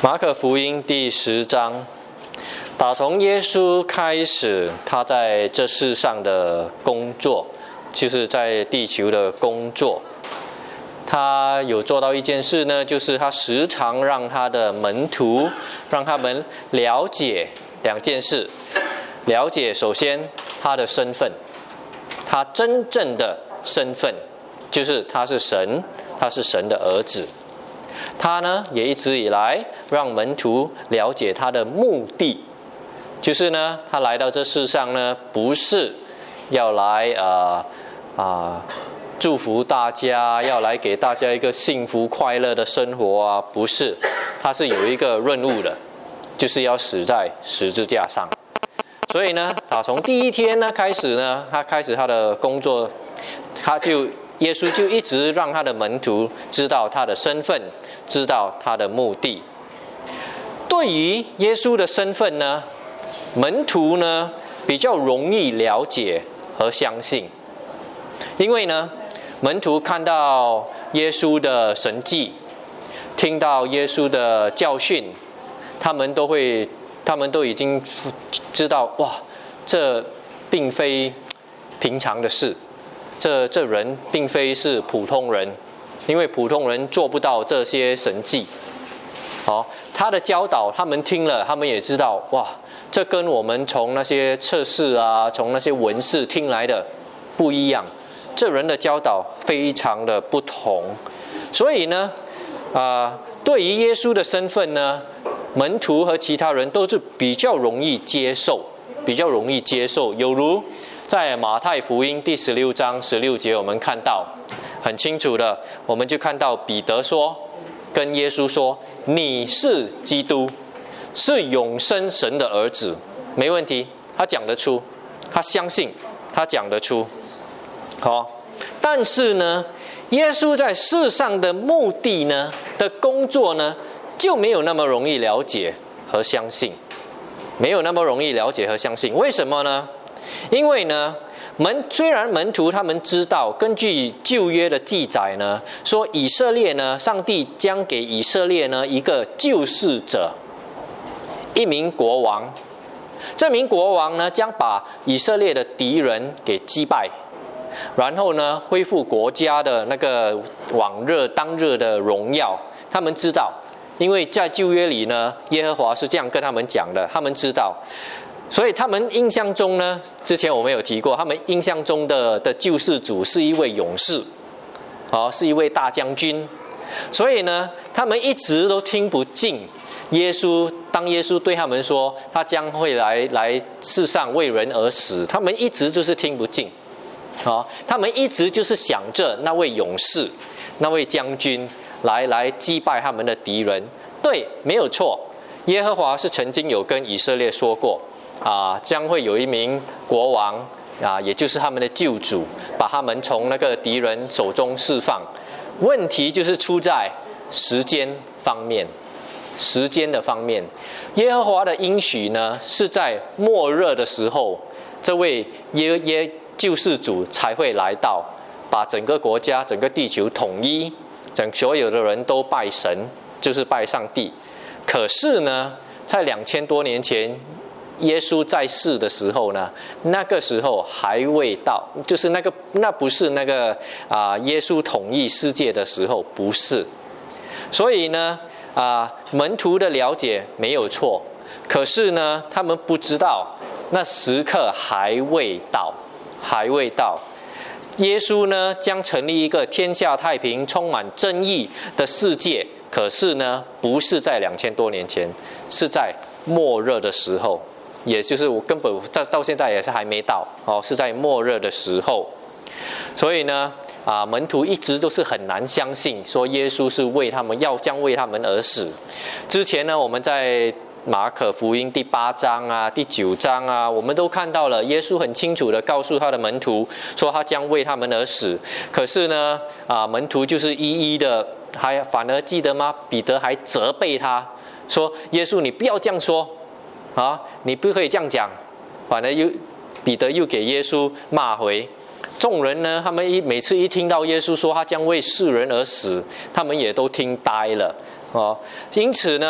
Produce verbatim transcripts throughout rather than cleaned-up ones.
马可福音第十章，打从耶稣开始，他在这世上的工作，就是在地球的工作，他有做到一件事呢，就是他时常让他的门徒，让他们了解两件事。了解首先他的身份，他真正的身份就是他是神，他是神的儿子。他呢也一直以来让门徒了解他的目的，就是呢他来到这世上呢，不是要来啊啊、呃呃、祝福大家，要来给大家一个幸福快乐的生活啊，不是，他是有一个任务的，就是要死在十字架上。所以呢，打从第一天呢开始呢，他开始他的工作，他就耶稣就一直让他的门徒知道他的身份，知道他的目的。对于耶稣的身份呢，门徒呢比较容易了解和相信，因为呢，门徒看到耶稣的神迹，听到耶稣的教训，他们都会。他们都已经知道，哇，这并非平常的事，这这人并非是普通人，因为普通人做不到这些神迹。好，他的教导，他们听了，他们也知道，哇，这跟我们从那些测试啊，从那些文士听来的不一样，这人的教导非常的不同。所以呢，啊、呃，对于耶稣的身份呢，门徒和其他人都是比较容易接受，比较容易接受。有如在马太福音第十六章十六节，我们看到很清楚的，我们就看到彼得说，跟耶稣说：“你是基督，是永生神的儿子。”没问题，他讲得出，他相信，他讲得出。好，但是呢，耶稣在世上的目的呢，的工作呢，就没有那么容易了解和相信，没有那么容易了解和相信。为什么呢？因为呢，门虽然门徒他们知道，根据旧约的记载呢，说以色列呢，上帝将给以色列呢一个救世者，一名国王。这名国王呢，将把以色列的敌人给击败，然后呢，恢复国家的那个往日当日的荣耀。他们知道。因为在旧约里呢，耶和华是这样跟他们讲的，他们知道，所以他们印象中呢，之前我们有提过，他们印象中的的救世主是一位勇士，哦，是一位大将军，所以呢，他们一直都听不进耶稣。当耶稣对他们说他将会来来世上为人而死，他们一直就是听不进，哦，他们一直就是想着那位勇士，那位将军。来来击败他们的敌人，对，没有错。耶和华是曾经有跟以色列说过，啊，将会有一名国王啊，也就是他们的救主，把他们从那个敌人手中释放。问题就是出在时间方面，时间的方面，耶和华的应许呢，是在末日的时候，这位耶耶救世主才会来到，把整个国家、整个地球统一。整所有的人都拜神，就是拜上帝。可是呢，在两千多年前，耶稣在世的时候呢，那个时候还未到，就是那个那不是那个啊、呃，耶稣统一世界的时候，不是。所以呢，啊、呃，门徒的了解没有错，可是呢，他们不知道那时刻还未到，还未到。耶稣呢，将成立一个天下太平、充满正义的世界。可是呢，不是在两千多年前，是在末日的时候，也就是我根本到到现在也是还没到哦，是在末日的时候。所以呢，啊，门徒一直都是很难相信，说耶稣是为他们要将为他们而死。之前呢，我们在马可福音第八章啊、第九章啊，我们都看到了，耶稣很清楚的告诉他的门徒，说他将为他们而死。可是呢，啊，门徒就是一一的，还反而记得吗？彼得还责备他说：“耶稣，你不要这样说啊，你不可以这样讲。”反而又彼得又给耶稣骂回。众人呢，他们一每次一听到耶稣说他将为世人而死，他们也都听呆了哦。因此呢，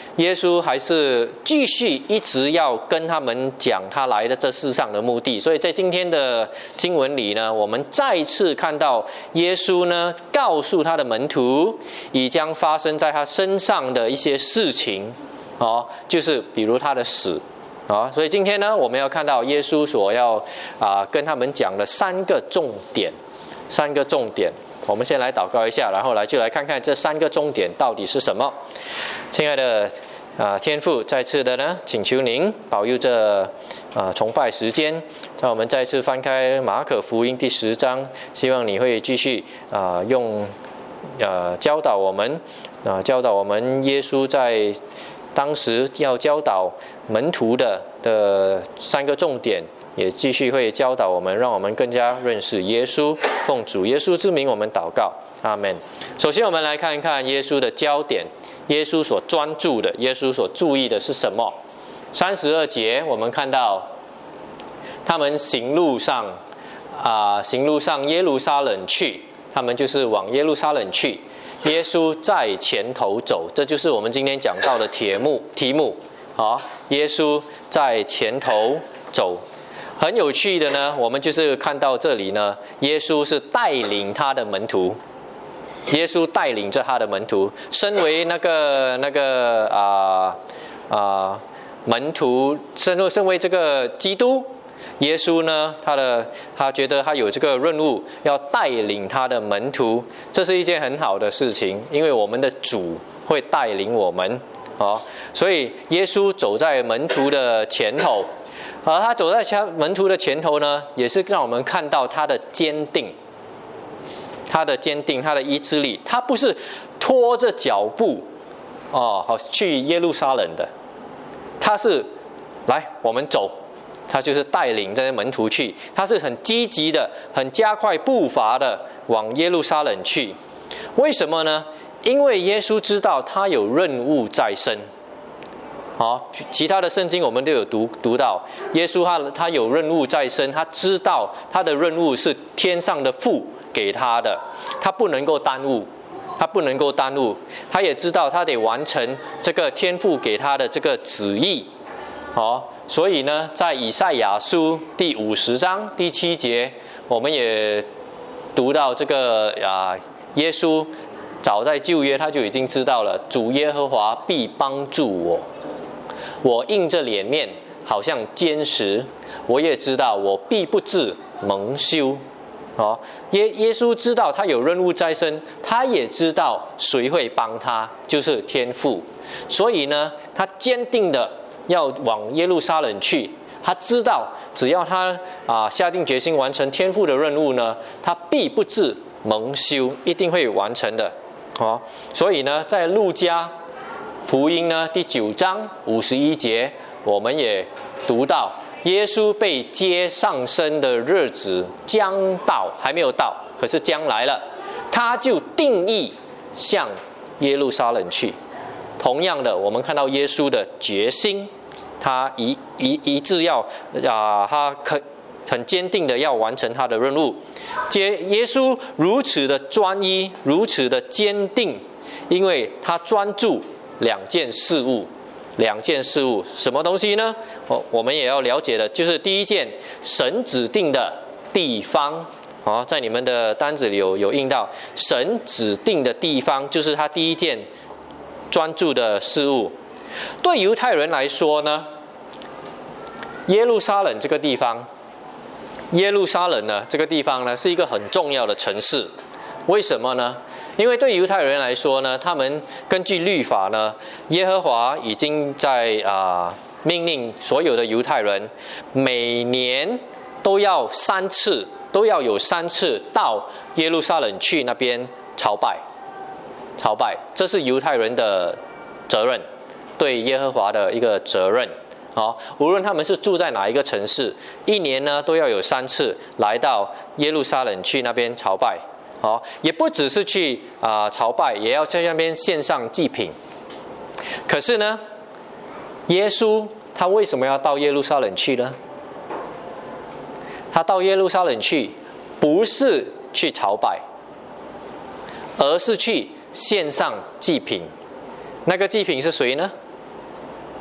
耶稣还是继续一直要跟他们讲他来的这世上的目的。所以在今天的经文里呢，我们再次看到耶稣呢告诉他的门徒已将发生在他身上的一些事情，哦，就是比如他的死。啊，所以今天呢，我们要看到耶稣所要啊跟他们讲的三个重点，三个重点。我们先来祷告一下，然后来就来看看这三个重点到底是什么。亲爱的啊天父，再次的呢，请求您保佑这啊崇拜时间，让我们再次翻开马可福音第十章，希望你会继续啊用呃教导我们啊教导我们耶稣在当时要教导门徒的的三个重点，也继续会教导我们，让我们更加认识耶稣。奉主耶稣之名，我们祷告，阿们。首先，我们来看一看耶稣的焦点，耶稣所专注的，耶稣所注意的是什么？三十二节，我们看到他们行路上啊、呃，行路上耶路撒冷去，他们就是往耶路撒冷去。耶稣在前头走，这就是我们今天讲到的题目。题目，好，耶稣在前头走。很有趣的呢，我们就是看到这里呢，耶稣是带领他的门徒，耶稣带领着他的门徒，身为那个那个啊啊、呃呃、门徒，身为身为这个基督。耶稣呢，他的他觉得他有这个任务，要带领他的门徒，这是一件很好的事情，因为我们的主会带领我们，哦，所以耶稣走在门徒的前头，而他走在门徒的前头呢，也是让我们看到他的坚定，他的坚定，他的意志力，他不是拖着脚步，哦，好去耶路撒冷的，他是来我们走。他就是带领这些门徒去，他是很积极的、很加快步伐的往耶路撒冷去。为什么呢？因为耶稣知道他有任务在身。好，其他的圣经我们都有读读到，耶稣他他有任务在身，他知道他的任务是天上的父给他的，他不能够耽误，他不能够耽误，他也知道他得完成这个天父给他的这个旨意。好。所以呢，在以赛亚书第五十章第七节，我们也读到这个啊，耶稣早在旧约他就已经知道了，主耶和华必帮助我，我硬着脸面，好像坚石，我也知道我必不致蒙羞。哦，耶耶稣知道他有任务在身，他也知道谁会帮他，就是天父。所以呢，他坚定的要往耶路撒冷去，他知道只要他啊下定决心完成天父的任务呢，他必不致蒙羞，一定会完成的。哦，所以呢，在路加福音呢第九章五十一节，我们也读到耶稣被接上升的日子将到，还没有到，可是将来了，他就定义向耶路撒冷去。同样的，我们看到耶稣的决心，他一一一致要啊，他可很坚定的要完成他的任务。接耶稣如此的专一，如此的坚定，因为他专注两件事物，两件事物，什么东西呢？我我们也要了解的，就是第一件，神指定的地方。好，在你们的单子里有有印到，神指定的地方，就是他第一件专注的事物。对犹太人来说呢，耶路撒冷这个地方，耶路撒冷呢这个地方呢是一个很重要的城市。为什么呢？因为对犹太人来说呢，他们根据律法呢，耶和华已经在啊、呃、命令所有的犹太人，每年都要三次，都要有三次到耶路撒冷去那边朝拜。朝拜，这是犹太人的责任，对耶和华的一个责任。好，无论他们是住在哪一个城市，一年呢都要有三次来到耶路撒冷去那边朝拜。好，也不只是去啊、呃、朝拜，也要在那边献上祭品。可是呢，耶稣他为什么要到耶路撒冷去呢？他到耶路撒冷去，不是去朝拜，而是去献上祭品。那个祭品是谁呢？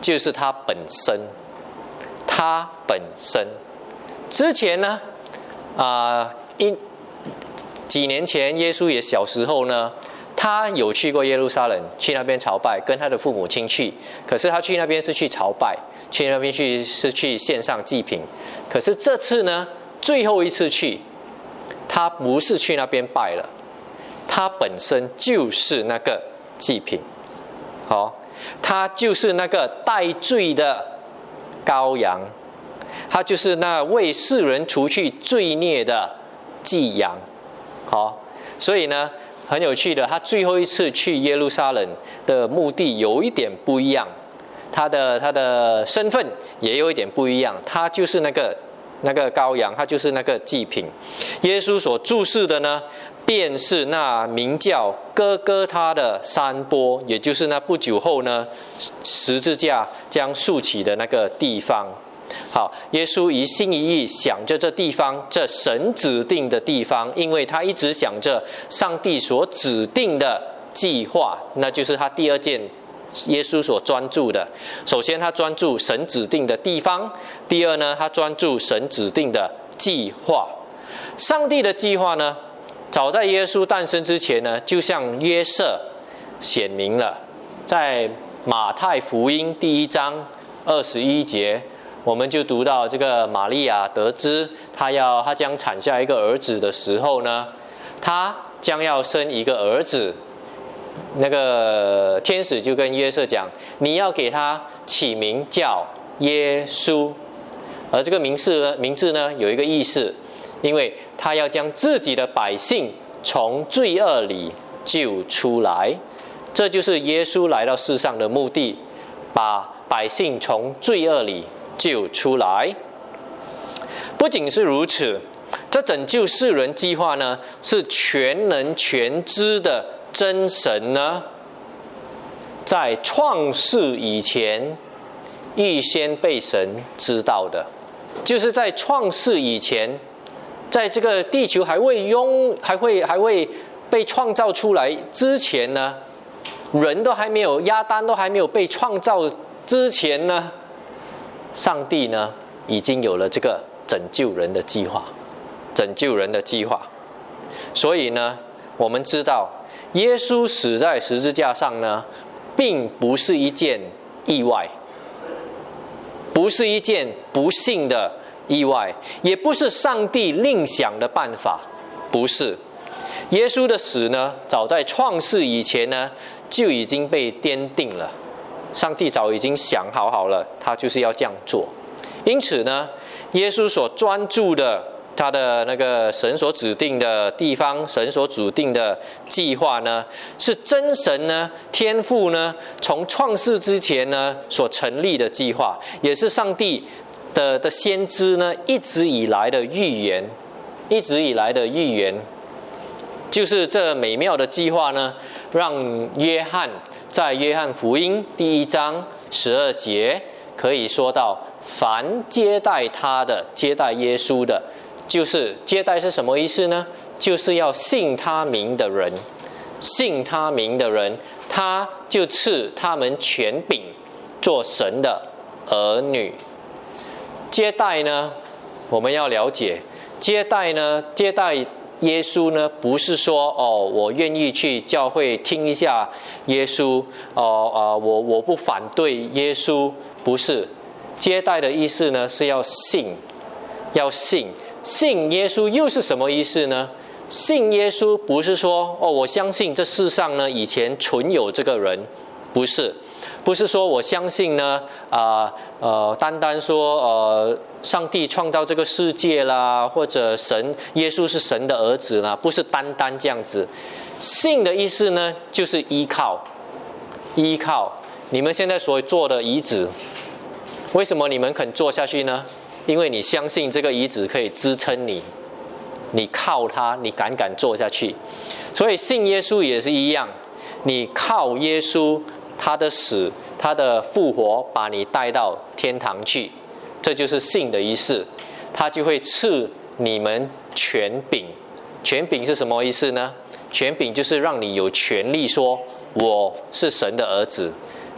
就是他本身，他本身。之前呢，啊、呃，一几年前，耶稣也小时候呢，他有去过耶路撒冷，去那边朝拜，跟他的父母亲去。可是他去那边是去朝拜，去那边去是去献上祭品。可是这次呢，最后一次去，他不是去那边拜了，他本身就是那个祭品。好，他就是那个代罪的羔羊，他就是那为世人除去罪孽的祭羊。好，所以呢，很有趣的，他最后一次去耶路撒冷的目的有一点不一样，他的他的身份也有一点不一样，他就是那个那个羔羊，他就是那个祭品。耶稣所注视的呢，便是那名叫哥哥他的山坡，也就是那不久后呢，十字架将竖起的那个地方。好，耶稣一心一意想着这地方，这神指定的地方，因为他一直想着上帝所指定的计划，那就是他第二件耶稣所专注的。首先他专注神指定的地方，第二呢，他专注神指定的计划。上帝的计划呢，早在耶稣诞生之前呢，就向约瑟显明了。在马太福音第一章二十一节，我们就读到这个玛利亚得知她要她将产下一个儿子的时候呢，她将要生一个儿子。那个天使就跟约瑟讲，你要给他起名叫耶稣，而这个名字呢，名字呢有一个意思，因为他要将自己的百姓从罪恶里救出来，这就是耶稣来到世上的目的，把百姓从罪恶里救出来。不仅是如此，这拯救世人计划呢，是全能全知的真神呢，在创世以前预先被神知道的，就是在创世以前，在这个地球还未拥还会还未被创造出来之前呢，人都还没有，亚当都还没有被创造之前呢，上帝呢已经有了这个拯救人的计划，拯救人的计划。所以呢，我们知道耶稣死在十字架上呢，并不是一件意外，不是一件不幸的意外，也不是上帝另想的办法，不是。耶稣的死呢，早在创世以前呢，就已经被奠定了。上帝早已经想好好了，他就是要这样做。因此呢，耶稣所专注的，他的那个神所指定的地方，神所指定的计划呢，是真神呢，天父呢，从创世之前呢所成立的计划，也是上帝的的先知呢一直以来的预言，一直以来的预言，就是这美妙的计划呢，让约翰在约翰福音第一章十二节可以说到，凡接待他的，接待耶稣的。就是接待是什么意思呢？就是要信他名的人，信他名的人，他就赐他们权柄，做神的儿女。接待呢，我们要了解，接待呢，接待耶稣呢，不是说哦，我愿意去教会听一下耶稣，哦呃，我我不反对耶稣，不是。接待的意思呢，是要信，要信。信耶稣又是什么意思呢？信耶稣不是说哦，我相信这世上呢以前存有这个人，不是，不是说我相信呢，啊 呃, 呃，单单说呃，上帝创造这个世界啦，或者神耶稣是神的儿子啦，不是单单这样子。信的意思呢，就是依靠，依靠。你们现在所做的椅子，为什么你们肯坐下去呢？因为你相信这个椅子可以支撑你，你靠它，你敢敢坐下去。所以信耶稣也是一样，你靠耶稣，他的死，他的复活，把你带到天堂去，这就是信的意思。他就会赐你们权柄。权柄是什么意思呢？权柄就是让你有权利说我是神的儿子，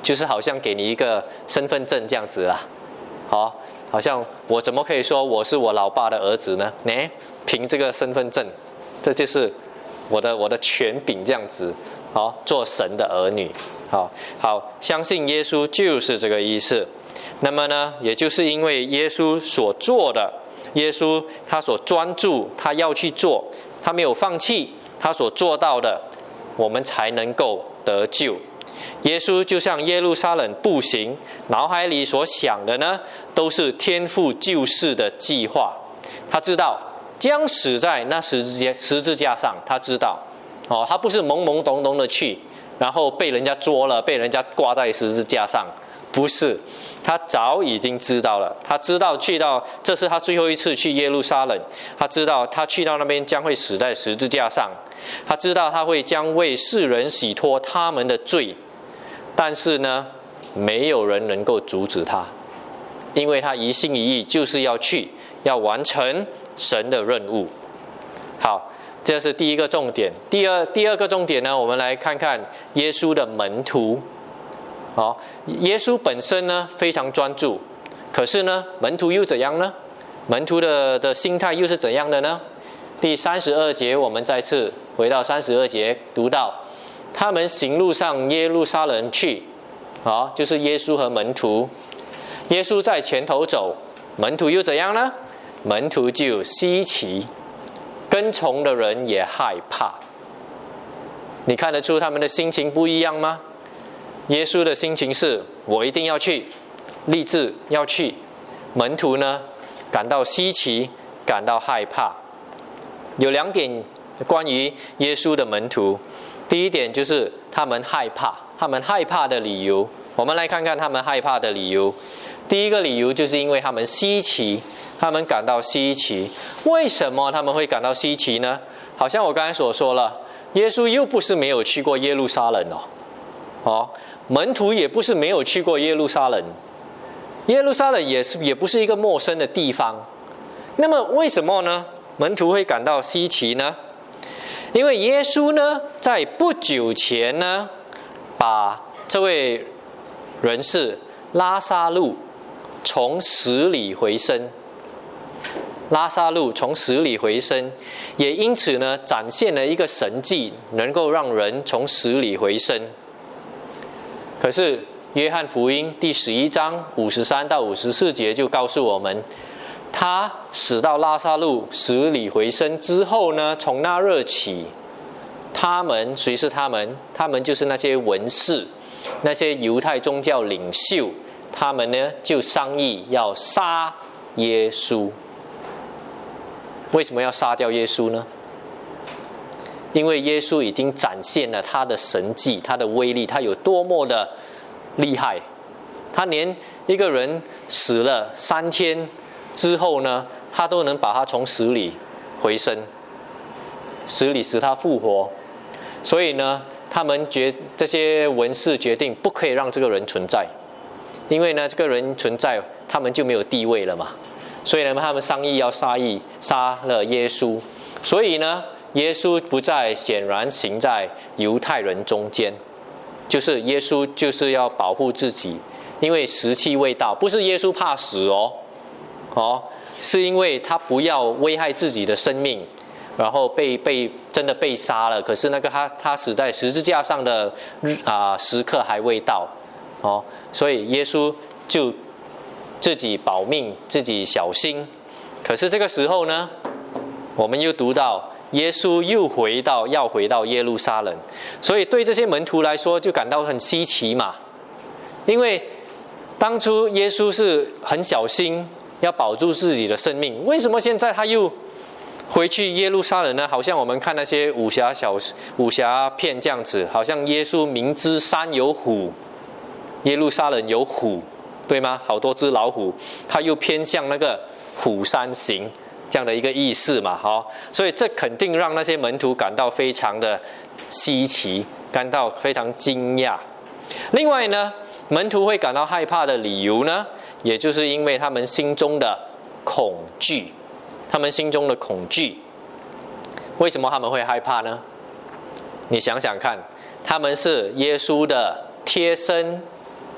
就是好像给你一个身份证这样子啦，好，好像我怎么可以说我是我老爸的儿子呢？呢，凭这个身份证，这就是我的我的权柄这样子，好，做神的儿女，好好相信耶稣就是这个意思。那么呢，也就是因为耶稣所做的，耶稣他所专注，他要去做，他没有放弃，他所做到的，我们才能够得救。耶稣就像耶路撒冷步行，脑海里所想的呢，都是天父救世的计划。他知道将死在那十字架十字架上，他知道，哦，他不是懵懵懂懂的去，然后被人家捉了，被人家挂在十字架上，不是，他早已经知道了。他知道去到这是他最后一次去耶路撒冷，他知道他去到那边将会死在十字架上，他知道他会将为世人洗脱他们的罪。但是呢，没有人能够阻止他，因为他一心一意就是要去，要完成神的任务。好，这是第一个重点。第二第二个重点呢，我们来看看耶稣的门徒。好，耶稣本身呢非常专注，可是呢，门徒又怎样呢？门徒的的心态又是怎样的呢？第三十二节，我们再次回到三十二节，读到他们行路上耶路撒冷去，好，就是耶稣和门徒。耶稣在前头走，门徒又怎样呢？门徒就稀奇，跟从的人也害怕。你看得出他们的心情不一样吗？耶稣的心情是我一定要去，立志要去。门徒呢，感到稀奇，感到害怕。有两点关于耶稣的门徒。第一点就是他们害怕，他们害怕的理由，我们来看看他们害怕的理由。第一个理由就是因为他们稀奇，他们感到稀奇。为什么他们会感到稀奇呢？好像我刚才所说了，耶稣又不是没有去过耶路撒冷哦，哦，门徒也不是没有去过耶路撒冷，耶路撒冷也是也不是一个陌生的地方。那么为什么呢？门徒会感到稀奇呢？因为耶稣呢，在不久前呢，把这位人士拉撒路从死里回生。拉撒路从死里回生，也因此呢，展现了一个神迹，能够让人从死里回生。可是约翰福音第十一章五十三到五十四节就告诉我们，他死到拉撒路死里回生之后呢，从那日起，他们谁是他们？他们就是那些文士，那些犹太宗教领袖，他们呢就商议要杀耶稣。为什么要杀掉耶稣呢？因为耶稣已经展现了他的神迹，他的威力，他有多么的厉害。他连一个人死了三天之后呢，他都能把他从死里回生，死里使他复活。所以呢，他们决这些文士决定不可以让这个人存在，因为呢，这个人存在，他们就没有地位了嘛。所以呢，他们商议要杀意杀了耶稣。所以呢，耶稣不再显然行在犹太人中间，就是耶稣就是要保护自己，因为时期未到。不是耶稣怕死哦，哦，是因为他不要危害自己的生命，然后被被真的被杀了。可是那个他他死在十字架上的啊、呃、时刻还未到，哦，所以耶稣就自己保命，自己小心。可是这个时候呢，我们又读到耶稣又回到要回到耶路撒冷，所以对这些门徒来说就感到很稀奇嘛。因为当初耶稣是很小心要保住自己的生命，为什么现在他又回去耶路撒冷呢？好像我们看那些武侠小武侠片这样子，好像耶稣明知山有虎，耶路撒冷有虎，对吗？好多只老虎，他又偏向那个虎山行这样的一个意思嘛，好，所以这肯定让那些门徒感到非常的稀奇，感到非常惊讶。另外呢，门徒会感到害怕的理由呢，也就是因为他们心中的恐惧，他们心中的恐惧。为什么他们会害怕呢？你想想看，他们是耶稣的贴身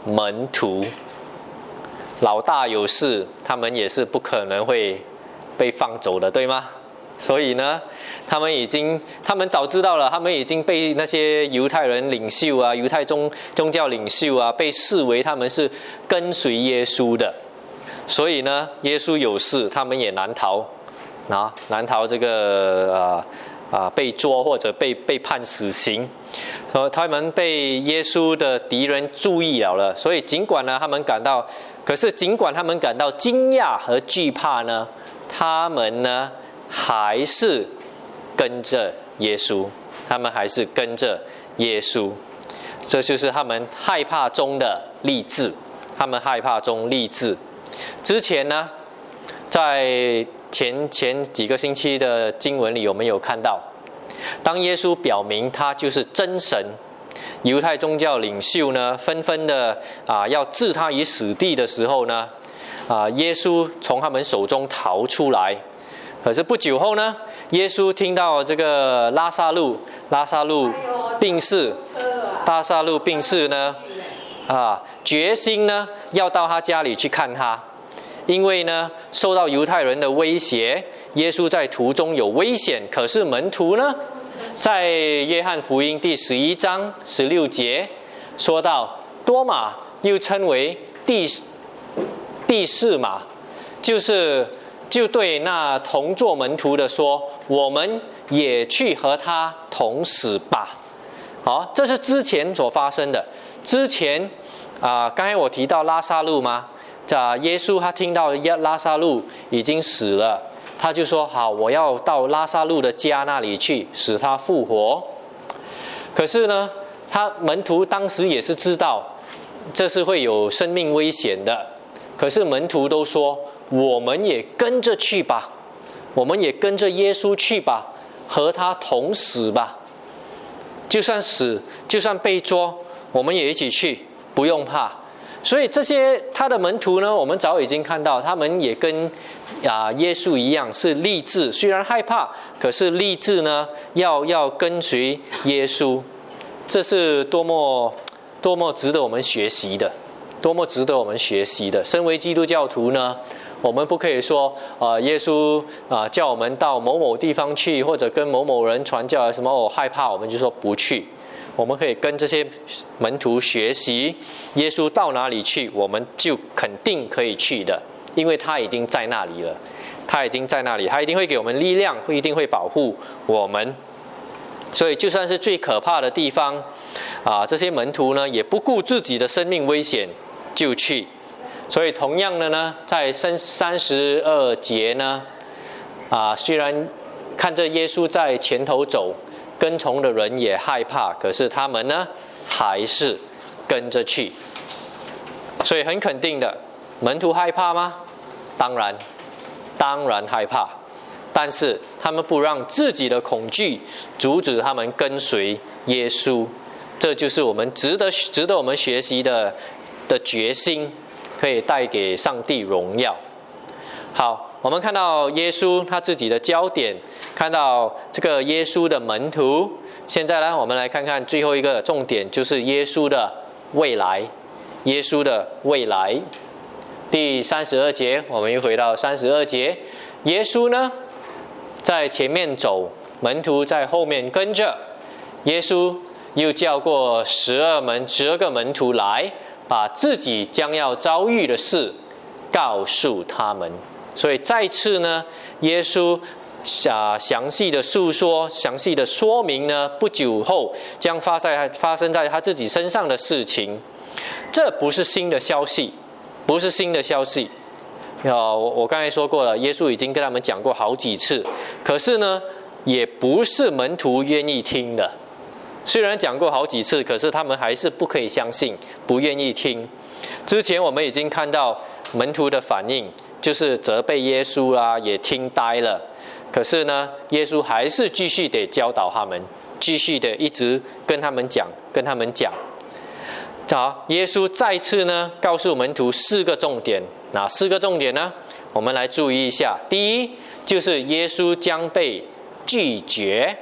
门徒。老大有事，他们也是不可能会被放走的，对吗？所以呢，他们已经，他们早知道了，他们已经被那些犹太人领袖啊、犹太宗宗教领袖啊，被视为他们是跟随耶稣的。所以呢，耶稣有事，他们也难逃，啊，难逃这个啊啊被捉或者被被判死刑。所以他们被耶稣的敌人注意了了，所以尽管呢，他们感到，可是尽管他们感到惊讶和惧怕呢，他们呢还是跟着耶稣，他们还是跟着耶稣。这就是他们害怕中的励志，他们害怕中励志。之前呢，在前前几个星期的经文里，我们有看到，当耶稣表明他就是真神，犹太宗教领袖呢纷纷的啊要置他于死地的时候呢，啊耶稣从他们手中逃出来。可是不久后呢，耶稣听到这个拉撒路拉撒路病逝，拉撒路病逝呢，啊决心呢要到他家里去看他。因为呢，受到犹太人的威胁，耶稣在途中有危险。可是门徒呢，在约翰福音第十一章十六节说到，多马又称为第第四马，就是就对那同作门徒的说：“我们也去和他同死吧。”好，这是之前所发生的。之前啊、呃，刚才我提到拉撒路吗？啊，耶稣他听到拉撒路已经死了，他就说：“好，我要到拉撒路的家那里去，使他复活。”可是呢，他门徒当时也是知道这是会有生命危险的，可是门徒都说：“我们也跟着去吧，我们也跟着耶稣去吧，和他同死吧。就算死，就算被捉，我们也一起去，不用怕。”所以这些他的门徒呢，我们早已经看到，他们也跟啊耶稣一样是立志，虽然害怕，可是立志呢要要跟随耶稣。这是多么多么值得我们学习的，多么值得我们学习的。身为基督教徒呢，我们不可以说啊、呃、耶稣啊、呃、叫我们到某某地方去，或者跟某某人传教什么，我、哦、害怕我们就说不去。我们可以跟这些门徒学习，耶稣到哪里去，我们就肯定可以去的，因为他已经在那里了，他已经在那里，他一定会给我们力量，会一定会保护我们。所以就算是最可怕的地方啊，这些门徒呢也不顾自己的生命危险就去。所以同样的呢，在三十二节呢，啊，虽然看着耶稣在前头走，跟从的人也害怕，可是他们呢还是跟着去。所以很肯定的，门徒害怕吗？当然当然害怕，但是他们不让自己的恐惧阻止他们跟随耶稣。这就是我们值得值得我们学习的的决心，可以带给上帝荣耀。好，我们看到耶稣他自己的焦点，看到这个耶稣的门徒。现在呢，我们来看看最后一个重点，就是耶稣的未来。耶稣的未来，第三十二节，我们又回到三十二节。耶稣呢，在前面走，门徒在后面跟着。耶稣又叫过十二门十二个门徒来，把自己将要遭遇的事告诉他们。所以再次呢，耶稣啊详细的述说、详细的说明呢，不久后将发在发生在他自己身上的事情。这不是新的消息，不是新的消息。啊，我我刚才说过了，耶稣已经跟他们讲过好几次，可是呢，也不是门徒愿意听的。虽然讲过好几次，可是他们还是不可以相信，不愿意听。之前我们已经看到门徒的反应，就是责备耶稣啦，也听呆了。可是呢，耶稣还是继续得教导他们，继续的一直跟他们讲，跟他们讲。好，耶稣再次呢告诉门徒四个重点。哪四个重点呢？我们来注意一下。第一，就是耶稣将被拒绝。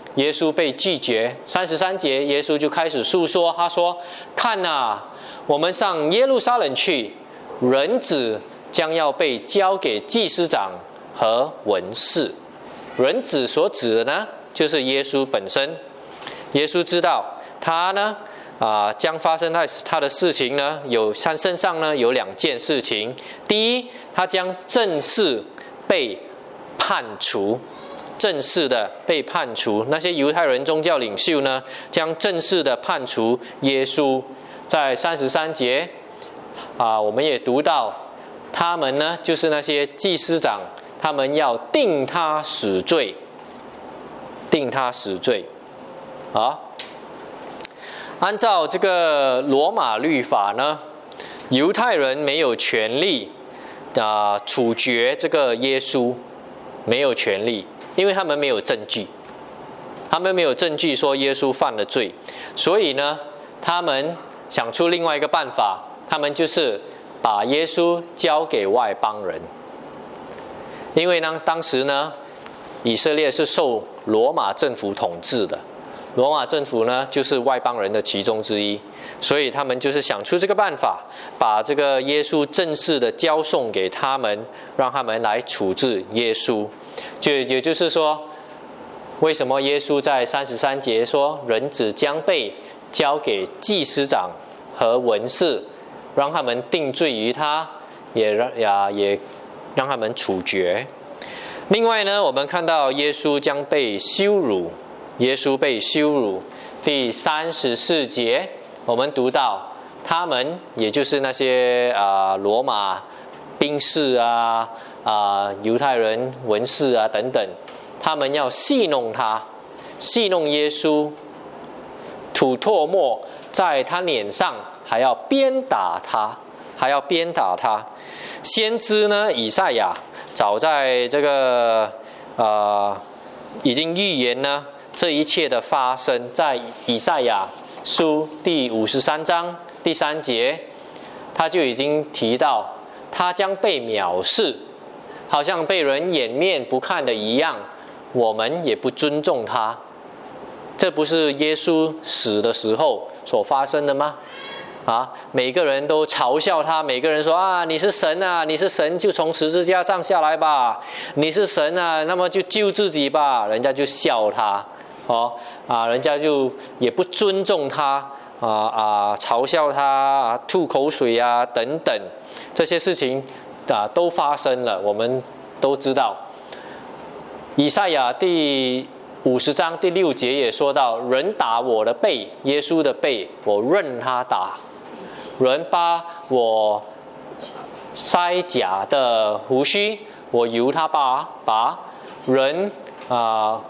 耶稣被拒绝。三十三节，耶稣就开始诉说，他说：“看啊，我们上耶路撒冷去，人子将要被交给祭司长和文士。”人子所指的呢，就是耶稣本身。耶稣知道他呢，啊，将发生在他的事情呢，有他身上呢有两件事情。第一，他将正式被判处。正式的被判处，那些犹太人宗教领袖呢，将正式的判处耶稣。在三十三节啊，我们也读到，他们呢就是那些祭司长，他们要定他死罪，定他死罪。啊，按照这个罗马律法呢，犹太人没有权利啊处决这个耶稣，没有权利。因为他们没有证据，他们没有证据说耶稣犯了罪，所以呢，他们想出另外一个办法，他们就是把耶稣交给外邦人。因为呢，当时呢，以色列是受罗马政府统治的，罗马政府呢就是外邦人的其中之一，所以他们就是想出这个办法，把这个耶稣正式的交送给他们，让他们来处置耶稣。就也就是说，为什么耶稣在三十三节说人子将被交给祭司长和文士，让他们定罪于他，也让呀也让他们处决。另外呢，我们看到耶稣将被羞辱，耶稣被羞辱。第三十四节，我们读到他们，也就是那些啊、呃、罗马兵士啊。啊，犹太人文士啊等等，他们要戏弄他，戏弄耶稣，吐唾沫在他脸上，还要鞭打他，还要鞭打他。先知呢，以赛亚早在这个呃已经预言呢这一切的发生，在以赛亚书第五十三章第三节，他就已经提到，他将被藐视。好像被人掩面不看的一样，我们也不尊重他。这不是耶稣死的时候所发生的吗？啊，每个人都嘲笑他，每个人说啊，你是神啊，你是神就从十字架上下来吧，你是神啊，那么就救自己吧。人家就笑他，哦啊，人家就也不尊重他啊啊，嘲笑他啊，吐口水啊等等，这些事情。啊，都发生了，我们都知道。以赛亚第五十章第六节也说到：人打我的背，耶稣的背，我任他打；人扒我腮甲的胡须，我由他拔拔；人啊、呃，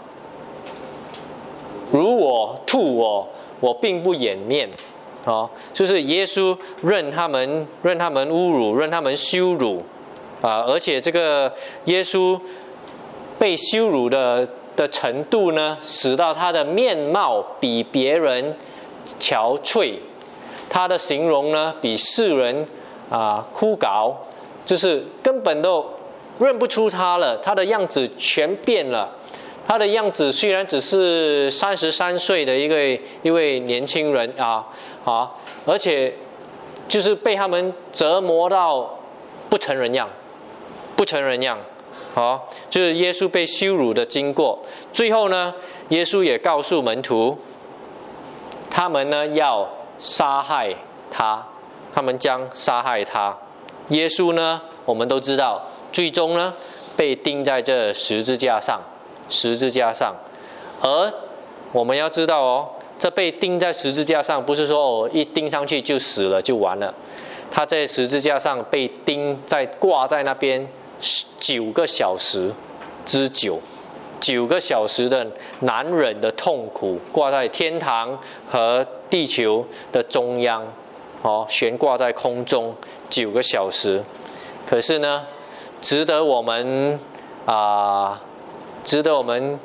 如我吐我，我并不掩面。哦，就是耶稣任他们任他们侮辱，任他们羞辱啊！而且这个耶稣被羞辱的的程度呢，使到他的面貌比别人憔悴，他的形容呢比世人啊枯槁，就是根本都认不出他了，他的样子全变了。他的样子虽然只是三十三岁的一个一位年轻人啊啊，而且就是被他们折磨到不成人样，不成人样，啊，就是耶稣被羞辱的经过。最后呢，耶稣也告诉门徒，他们呢要杀害他，他们将杀害他。耶稣呢，我们都知道，最终呢被钉在这十字架上。十字架上，而我们要知道哦，这被钉在十字架上，不是说哦一钉上去就死了就完了。他在十字架上被钉在挂在那边九个小时之久，九个小时的难忍的痛苦，挂在天堂和地球的中央，哦，悬挂在空中九个小时。可是呢，值得我们啊。呃值得我们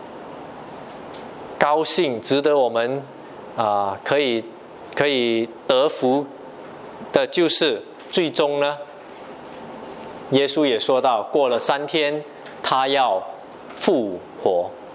高兴，值得我们啊、呃、可以可以得福的，就是最终呢，耶稣也说到，过了三天，他要复活，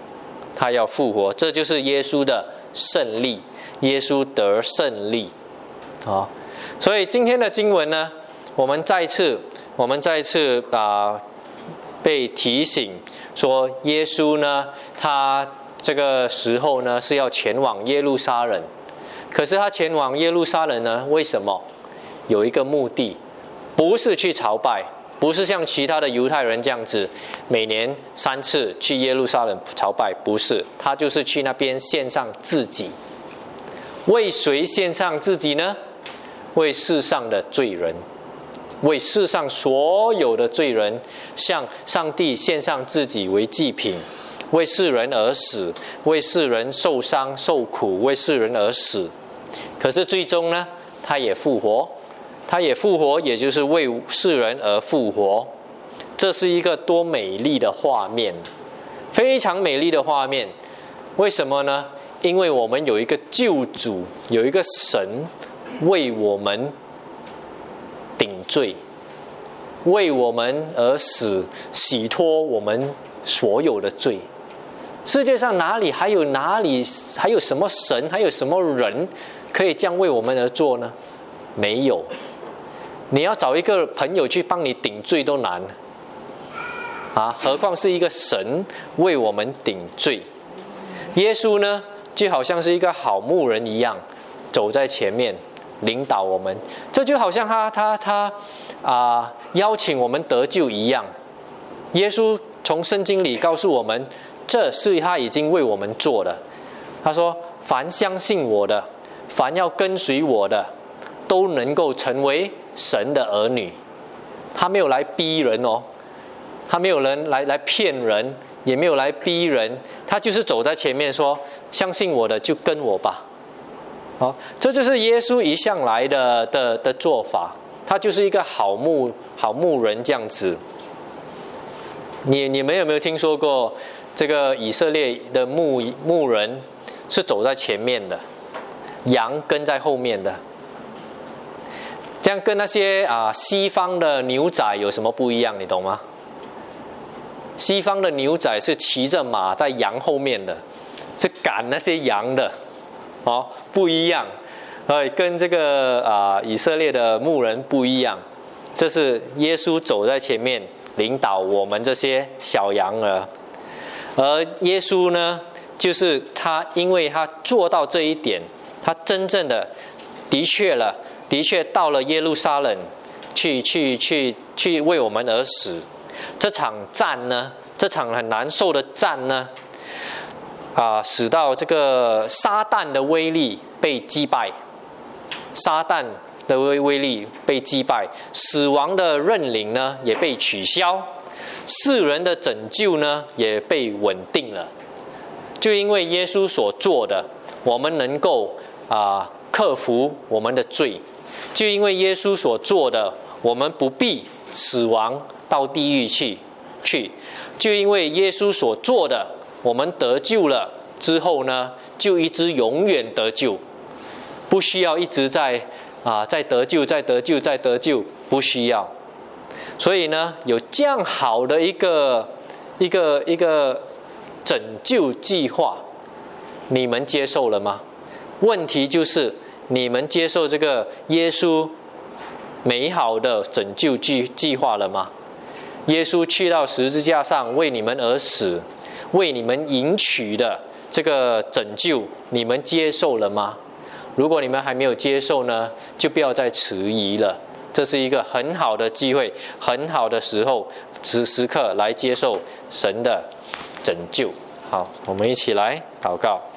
他要复活，这就是耶稣的胜利，耶稣得胜利。好，所以今天的经文呢，我们再次，我们再次啊、呃、被提醒说，耶稣呢，他这个时候呢是要前往耶路撒冷，可是他前往耶路撒冷呢，为什么？有一个目的，不是去朝拜，不是像其他的犹太人这样子，每年三次去耶路撒冷朝拜，不是，他就是去那边献上自己。为谁献上自己呢？为世上的罪人，为世上所有的罪人，向上帝献上自己为祭品，为世人而死，为世人受伤受苦，为世人而死。可是最终呢，他也复活，他也复活，也就是为世人而复活。这是一个多美丽的画面，非常美丽的画面。为什么呢？因为我们有一个救主，有一个神为我们顶罪，为我们而死，洗脱我们所有的罪。世界上哪里还有哪里还有什么神，还有什么人可以这样为我们而做呢？没有。你要找一个朋友去帮你顶罪都难啊，何况是一个神为我们顶罪。耶稣呢，就好像是一个好牧人一样，走在前面领导我们。这就好像他他他啊、呃、邀请我们得救一样。耶稣从圣经里告诉我们，这是他已经为我们做的。他说，凡相信我的，凡要跟随我的，都能够成为神的儿女。他没有来逼人哦，他没有人来来骗人，也没有来逼人，他就是走在前面说，相信我的就跟我吧。哦，这就是耶稣一向来的的的做法，他就是一个好牧好牧人这样子。你你们有没有听说过这个以色列的牧牧人是走在前面的，羊跟在后面的？这样跟那些啊西方的牛仔有什么不一样？你懂吗？西方的牛仔是骑着马在羊后面的，是赶那些羊的，哦，不一样，呃，跟这个啊、呃、以色列的牧人不一样。这是耶稣走在前面，领导我们这些小羊儿。而耶稣呢，就是他，因为他做到这一点，他真正的的确了。的确到了耶路撒冷，去去去去为我们而死。这场战呢，这场很难受的战呢，啊、呃，使到这个撒旦的威力被击败，撒旦的威威力被击败，死亡的认领呢也被取消，世人的拯救呢也被稳定了。就因为耶稣所做的，我们能够啊、呃、克服我们的罪。就因为耶稣所做的，我们不必死亡到地狱去去。就因为耶稣所做的，我们得救了之后呢，就一直永远得救，不需要一直在啊在得救、再得救、再得救，不需要。所以呢，有这样好的一个一个一个拯救计划，你们接受了吗？问题就是，你们接受这个耶稣美好的拯救计计划了吗？耶稣去到十字架上为你们而死，为你们迎娶的这个拯救，你们接受了吗？如果你们还没有接受呢，就不要再迟疑了。这是一个很好的机会，很好的时候，此时刻来接受神的拯救。好，我们一起来祷告。